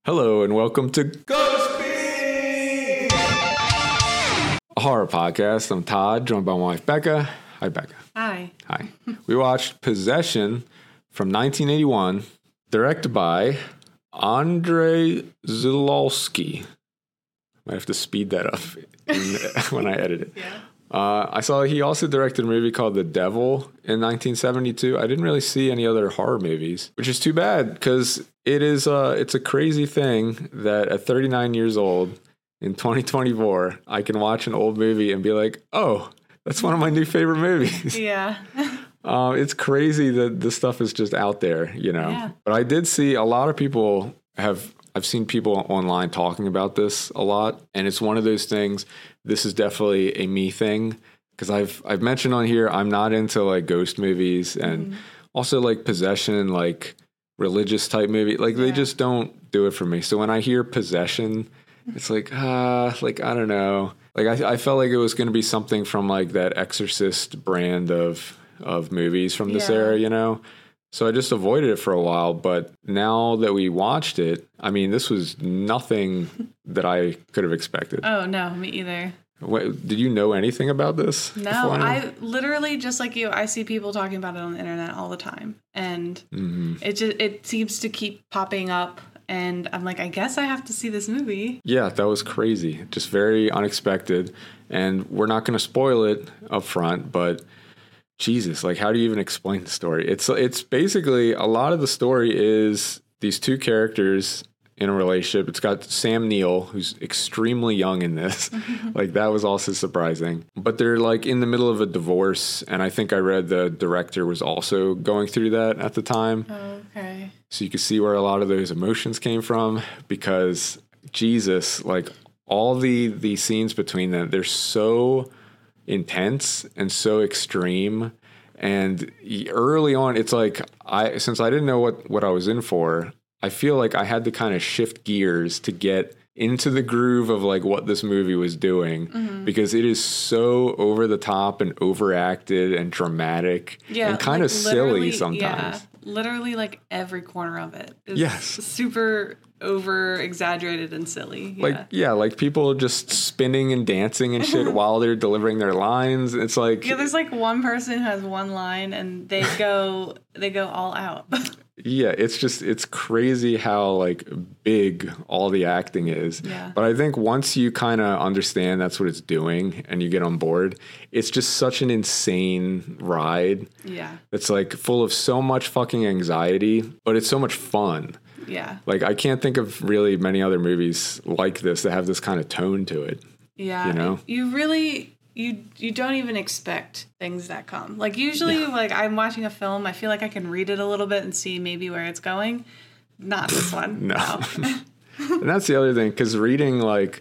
Hello and welcome to Ghost Beat, a horror podcast. I'm Todd, joined by my wife Becca. Hi, Becca. Hi. Hi. We watched Possession from 1981, directed by Andrei Zulawski. I have to speed that up when I edit it. Yeah. I saw he also directed a movie called The Devil in 1972. I didn't really see any other horror movies, which is too bad because it's a crazy thing that at 39 years old in 2024, I can watch an old movie and be like, oh, that's one of my new favorite movies. Yeah. It's crazy that this stuff is just out there, you know. Yeah. But I did see a lot of people I've seen people online talking about this a lot, and it's one of those things. This is definitely a me thing because I've mentioned on here I'm not into like ghost movies and also like possession, like religious type movie. Like they just don't do it for me. So when I hear possession, it's like I don't know. Like I felt like it was going to be something from like that Exorcist brand of movies from this era, you know. So I just avoided it for a while, but now that we watched it, I mean, this was nothing that I could have expected. Oh, no, me either. Did you know anything about this? No, I literally, just like you, I see people talking about it on the internet all the time. And it seems to keep popping up. And I'm like, I guess I have to see this movie. Yeah, that was crazy. Just very unexpected. And we're not going to spoil it up front, but Jesus, like how do you even explain the story? It's basically a lot of the story is these two characters in a relationship. It's got Sam Neill, who's extremely young in this. Like that was also surprising. But they're like in the middle of a divorce, and I think I read the director was also going through that at the time. Oh, okay. So you can see where a lot of those emotions came from because Jesus, like all the scenes between them, they're so intense and so extreme. And early on, it's like since I didn't know what I was in for, I feel like I had to kind of shift gears to get into the groove of like what this movie was doing because it is so over the top and overacted and dramatic and kind of silly sometimes. Yeah, literally like every corner of it is super over exaggerated and silly. Like people just spinning and dancing and shit while they're delivering their lines. It's like there's like one person who has one line and they go all out. It's crazy how like big all the acting is. Yeah. But I think once you kind of understand that's what it's doing and you get on board, it's just such an insane ride. Yeah. It's like full of so much fucking anxiety, but it's so much fun. Yeah. Like I can't think of really many other movies like this that have this kind of tone to it. Yeah. You know? You really you don't even expect things that come. Like usually like I'm watching a film, I feel like I can read it a little bit and see maybe where it's going. Not this one. No. And that's the other thing, because reading like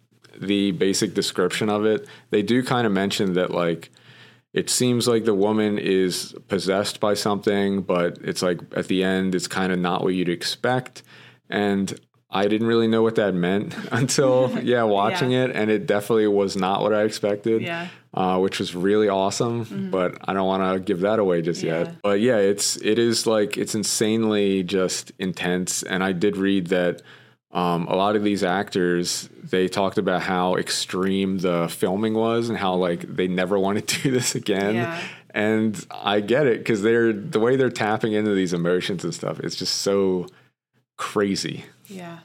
the basic description of it, they do kind of mention that like it seems like the woman is possessed by something, but it's like at the end, it's kind of not what you'd expect. And I didn't really know what that meant until, watching it. And it definitely was not what I expected, which was really awesome. But I don't want to give that away just yet. But yeah, it is like, it's insanely just intense. And I did read that a lot of these actors, they talked about how extreme the filming was and how like they never want to do this again. Yeah. And I get it because the way they're tapping into these emotions and stuff, it's just so crazy. Yeah.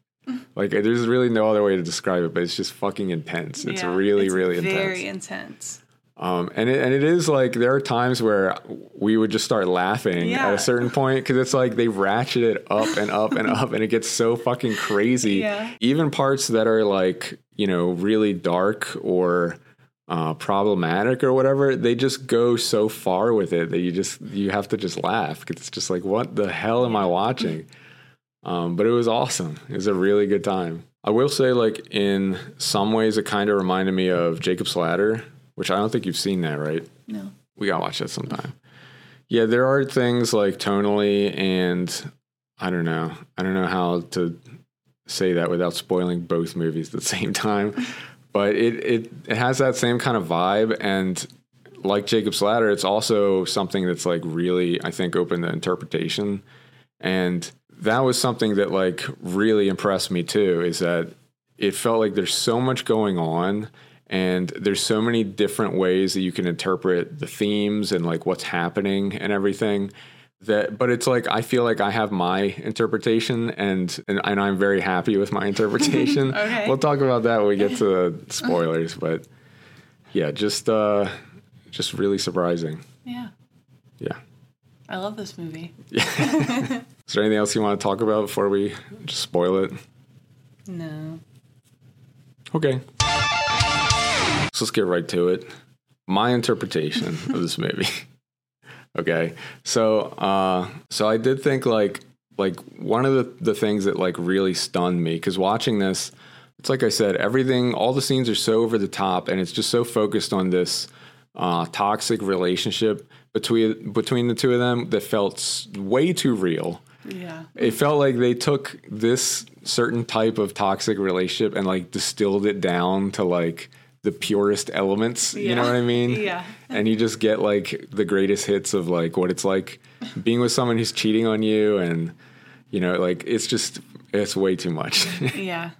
Like there's really no other way to describe it, but it's just fucking intense. It's really intense. Very intense. And it is like there are times where we would just start laughing at a certain point because it's like they ratchet it up and up and up and it gets so fucking crazy. Yeah. Even parts that are like, you know, really dark or problematic or whatever, they just go so far with it that you have to just laugh because it's just like, what the hell am I watching? But it was awesome. It was a really good time. I will say, like, in some ways, it kind of reminded me of Jacob's Ladder, which I don't think you've seen that, right? No. We gotta watch that sometime. Yeah, there are things like tonally, and I don't know how to say that without spoiling both movies at the same time. But it has that same kind of vibe, and like Jacob's Ladder, it's also something that's like really, I think, open to interpretation. And that was something that like really impressed me too, is that it felt like there's so much going on and there's so many different ways that you can interpret the themes and like what's happening and everything. But it's like I feel like I have my interpretation and I'm very happy with my interpretation. Okay. We'll talk about that when we get to the spoilers, but yeah, just really surprising. Yeah. Yeah. I love this movie. Yeah. Is there anything else you want to talk about before we just spoil it? No. Okay. So let's get right to it. My interpretation of this movie. Okay. So I did think like one of the things that like really stunned me, because watching this, it's like I said, all the scenes are so over the top and it's just so focused on this toxic relationship between the two of them that felt way too real. Yeah. It felt like they took this certain type of toxic relationship and like distilled it down to like the purest elements, you know what I mean? Yeah. And you just get like the greatest hits of like what it's like being with someone who's cheating on you, and you know, like it's way too much. Yeah.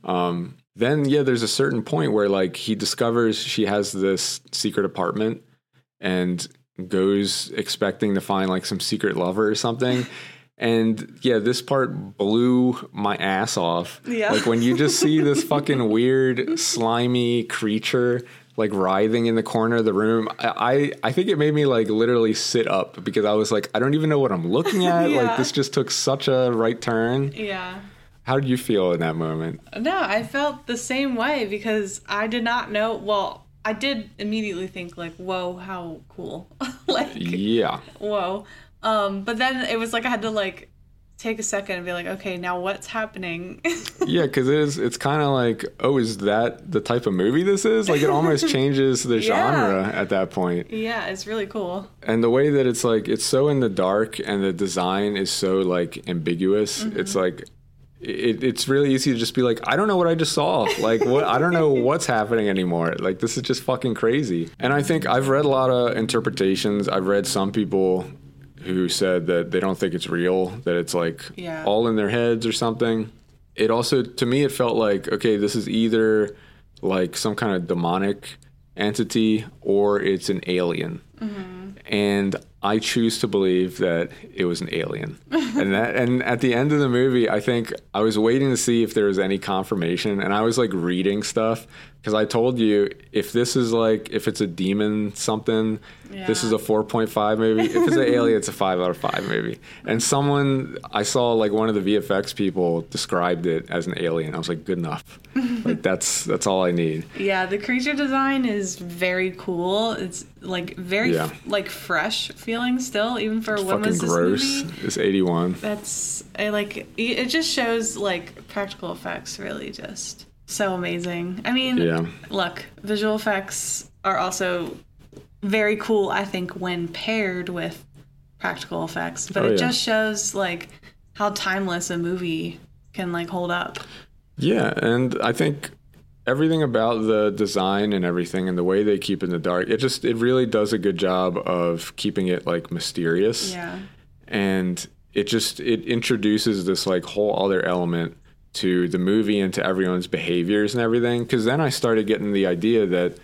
Then there's a certain point where like he discovers she has this secret apartment and goes expecting to find like some secret lover or something. And yeah, this part blew my ass off. Yeah. Like when you just see this fucking weird, slimy creature like writhing in the corner of the room, I think it made me like literally sit up, because I was like, I don't even know what I'm looking at. Yeah. Like this just took such a right turn. Yeah. How did you feel in that moment? No, I felt the same way, because I did not know. Well, I did immediately think like, whoa, how cool. Like, Yeah. whoa. But then it was like I had to like take a second and be like, okay, now what's happening? Yeah, because it's kind of like, oh, is that the type of movie this is? Like it almost changes the genre at that point. Yeah, it's really cool. And the way that it's like, it's so in the dark and the design is so like ambiguous. Mm-hmm. It's like, it's really easy to just be like, I don't know what I just saw. Like what, I don't know what's happening anymore. Like this is just fucking crazy. And I think I've read a lot of interpretations. I've read some people who said that they don't think it's real, that it's like all in their heads or something. It also, to me, it felt like, okay, this is either like some kind of demonic entity or it's an alien. Mm-hmm. And I choose to believe that it was an alien. And at the end of the movie, I think I was waiting to see if there was any confirmation, and I was like reading stuff, because I told you, if this is like, if it's a demon something, this is a 4.5 movie. If it's an alien, it's a 5 out of 5 movie. And I saw like one of the VFX people described it as an alien. I was like, good enough. Like that's all I need. Yeah, the creature design is very cool. It's like very like fresh feeling still, even for when was this gross. movie? It's 81. That's it just shows like practical effects really just so amazing. I mean, look, visual effects are also very cool, I think, when paired with practical effects, but it just shows like how timeless a movie can like hold up. Yeah, and I think everything about the design and everything and the way they keep it in the dark, it really does a good job of keeping it like mysterious. Yeah. And it introduces this like whole other element to the movie and to everyone's behaviors and everything. Because then I started getting the idea that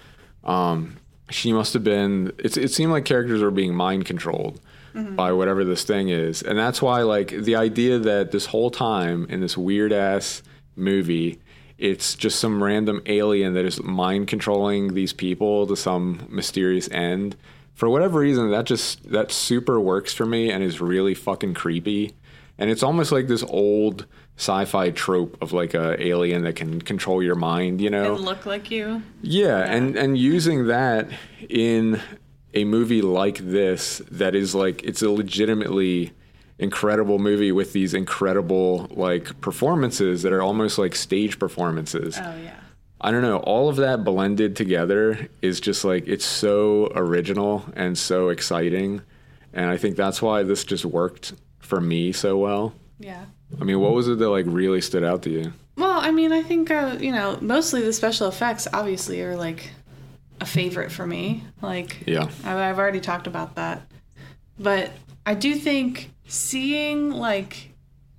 she must have been, it seemed like characters were being mind controlled by whatever this thing is. And that's why like the idea that this whole time in this weird ass movie, it's just some random alien that is mind controlling these people to some mysterious end. For whatever reason, that super works for me and is really fucking creepy. And it's almost like this old sci-fi trope of like a alien that can control your mind, you know? And look like you. Yeah, and using that in a movie like this, that is like, it's a legitimately incredible movie with these incredible like performances that are almost like stage performances. Oh yeah. I don't know, all of that blended together is just like, it's so original and so exciting. And I think that's why this just worked for me so well. Yeah. I mean, what was it that like really stood out to you? Well, I mean, I think, mostly the special effects obviously are like a favorite for me. Like, yeah, I've already talked about that. But I do think seeing like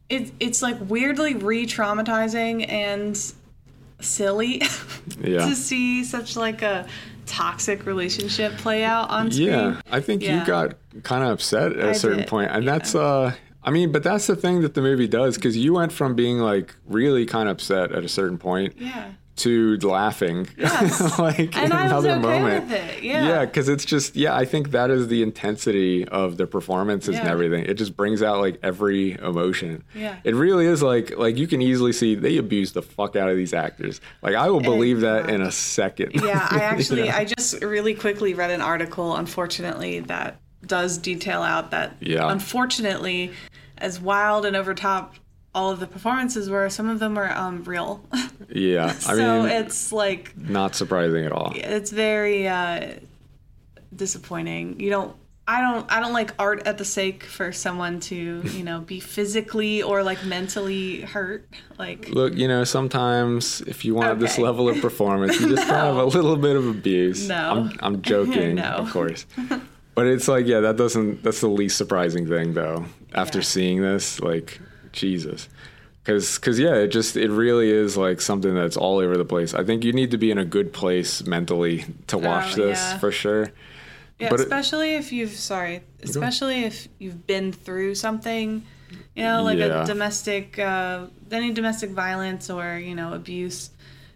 it's like weirdly re-traumatizing and silly to see such like a toxic relationship play out on screen. Yeah, I think you got kind of upset at a certain point, and that's I mean, but that's the thing that the movie does, because you went from being like really kind of upset at a certain point to laughing, like and in another okay moment. With it. Yeah, because it's just I think that is the intensity of the performances and everything. It just brings out like every emotion. Yeah, it really is like you can easily see they abuse the fuck out of these actors. Like I will believe that in a second. Yeah, I actually I just really quickly read an article, unfortunately, that does detail out that unfortunately, as wild and over top all of the performances were, some of them were real. Yeah, I mean, it's like not surprising at all. It's very disappointing. I don't like art at the sake for someone to be physically or like mentally hurt. Like, look, sometimes if you want this level of performance, you just have a little bit of abuse. No, I'm joking, of course. But it's like, that's the least surprising thing though. After seeing this, like, Jesus. Because it really is like something that's all over the place. I think you need to be in a good place mentally to watch this for sure. Yeah, but especially if you've been through something, like a domestic, any domestic violence or abuse.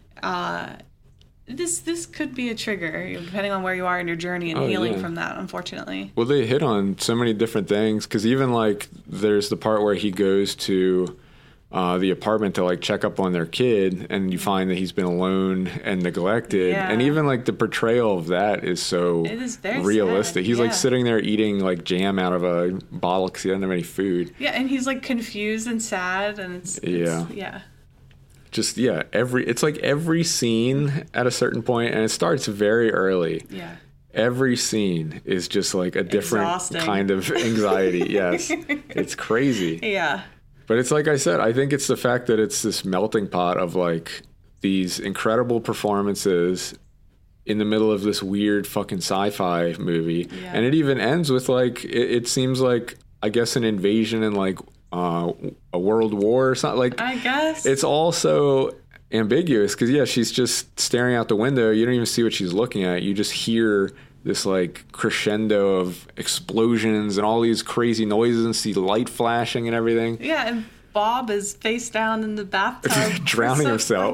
This could be a trigger, depending on where you are in your journey and healing from that, unfortunately. Well, they hit on so many different things, because even like there's the part where he goes to the apartment to like check up on their kid, and you find that he's been alone and neglected, and even like the portrayal of that is so realistic. Sad. He's like sitting there eating like jam out of a bottle because he doesn't have any food. Yeah, and he's like confused and sad, and it's just it's like every scene at a certain point, and it starts very early. Yeah. Every scene is just like a different kind of anxiety. Yes. It's crazy. Yeah. But it's like I said, I think it's the fact that it's this melting pot of like these incredible performances in the middle of this weird fucking sci-fi movie. Yeah. And it even ends with like, it seems like, I guess, an invasion and like a world war or something. Like, I guess. It's all so ambiguous because, she's just staring out the window. You don't even see what she's looking at. You just hear this like crescendo of explosions and all these crazy noises and see light flashing and everything. Yeah, and Bob is face down in the bathtub. Drowning himself.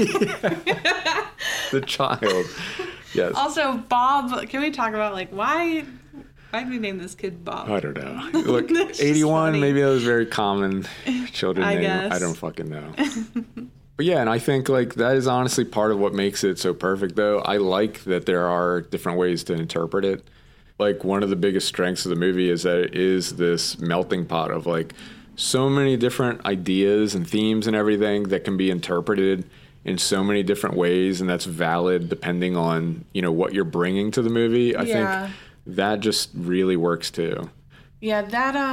The child. Yes. Also, Bob, can we talk about like why did we name this kid Bob? I don't know. Look, 81, maybe that was very common children name. Guess. I don't fucking know. But and I think like that is honestly part of what makes it so perfect though. I like that there are different ways to interpret it. Like one of the biggest strengths of the movie is that it is this melting pot of like so many different ideas and themes and everything that can be interpreted in so many different ways, and that's valid depending on, what you're bringing to the movie. I think that just really works too. Yeah,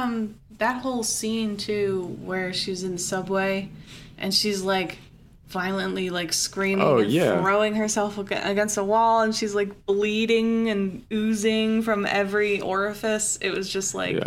that whole scene too where she's in the subway and she's like violently like screaming and throwing herself against a wall, and she's like bleeding and oozing from every orifice. It was just like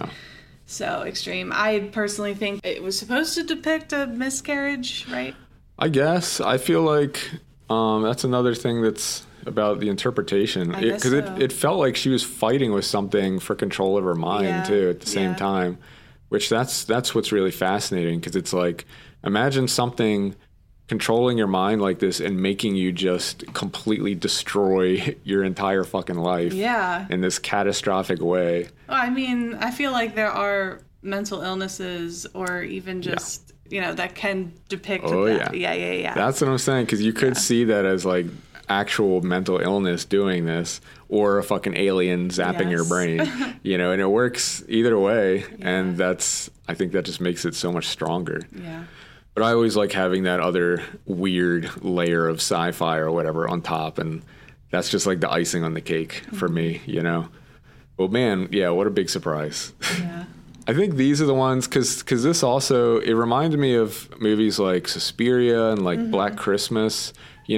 so extreme. I personally think it was supposed to depict a miscarriage, right? I guess. I feel like that's another thing that's about the interpretation, because it felt like she was fighting with something for control of her mind too at the same time, which that's what's really fascinating, because it's like, imagine something controlling your mind like this and making you just completely destroy your entire fucking life in this catastrophic way. Well, I mean, I feel like there are mental illnesses or even just, that can depict that. Yeah. That's what I'm saying, because you could see that as like actual mental illness doing this, or a fucking alien zapping your brain, and it works either way. And I think that just makes it so much stronger. Yeah. But I always like having that other weird layer of sci-fi or whatever on top, and that's just like the icing on the cake for me, Well, man, what a big surprise. Yeah. I think these are the ones, because this also, it reminded me of movies like Suspiria and like Black Christmas,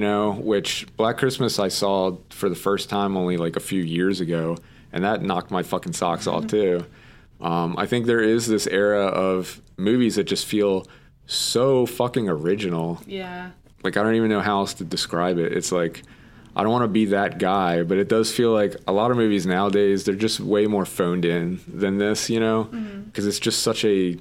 which Black Christmas I saw for the first time only like a few years ago, and that knocked my fucking socks off too. I think there is this era of movies that just feel so fucking original. Yeah. Like, I don't even know how else to describe it. It's like, I don't want to be that guy, but it does feel like a lot of movies nowadays, they're just way more phoned in than this, you know? Because it's just such a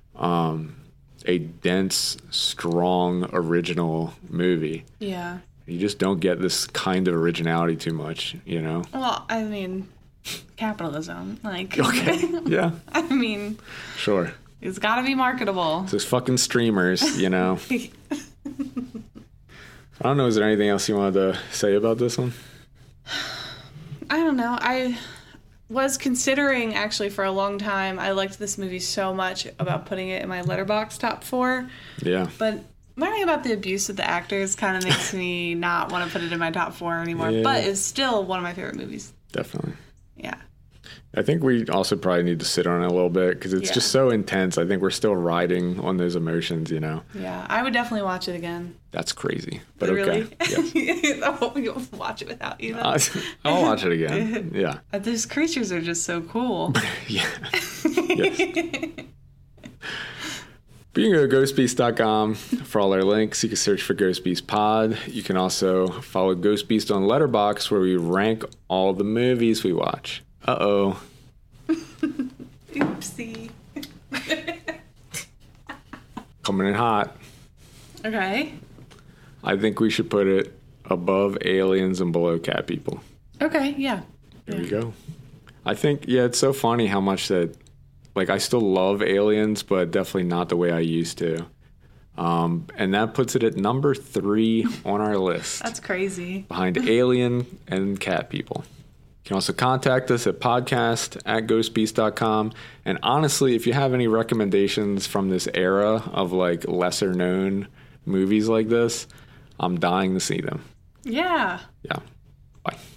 dense, strong, original movie. Yeah. You just don't get this kind of originality too much, you know? Well, I mean, capitalism. Like, okay. Yeah. I mean, sure. It's got to be marketable. It's those fucking streamers, you know? I don't know. Is there anything else you wanted to say about this one? I don't know. I was considering, actually, for a long time. I liked this movie so much about putting it in my Letterboxd top 4. Yeah. But learning about the abuse of the actors kind of makes me not want to put it in my top 4 anymore. Yeah. But it's still one of my favorite movies. Definitely. Yeah. I think we also probably need to sit on it a little bit because it's just so intense. I think we're still riding on those emotions, you know? Yeah, I would definitely watch it again. That's crazy. But really? Okay. Yeah. I won't watch it without you. I'll watch it again. Yeah. These creatures are just so cool. Yeah. Yes. But you can go to ghostbeast.com for all our links. You can search for Ghost Beast Pod. You can also follow Ghost Beast on Letterboxd where we rank all the movies we watch. Uh-oh. Oopsie. Coming in hot. Okay. I think we should put it above Aliens and below Cat People. Okay, yeah. There we go. I think, it's so funny how much that, like, I still love Aliens, but definitely not the way I used to. And that puts it at number 3 on our list. That's crazy. Behind Alien and Cat People. You can also contact us at podcast@ghostbeast.com. And honestly, if you have any recommendations from this era of like lesser known movies like this, I'm dying to see them. Yeah. Yeah. Bye.